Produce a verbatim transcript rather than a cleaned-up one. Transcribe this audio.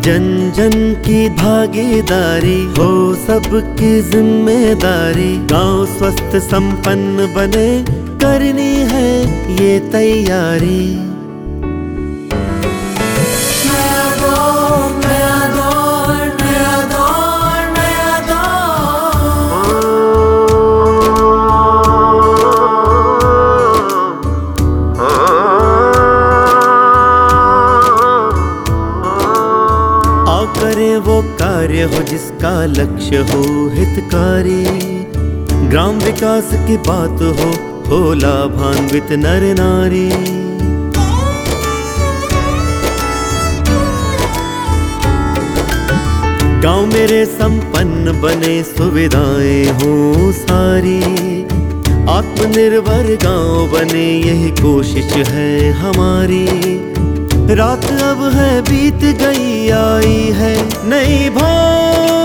जन जन की भागीदारी हो, सबकी जिम्मेदारी। गांव स्वस्थ संपन्न बने, करनी है ये तैयारी। करे वो कार्य हो जिसका लक्ष्य हो हितकारी। ग्राम विकास की बात हो, हो लाभान्वित नर नारी। गांव मेरे संपन्न बने, सुविधाएं हो सारी। आत्मनिर्भर गांव बने, यही कोशिश है हमारी। रात अब है बीत गई, आई है नई भोर।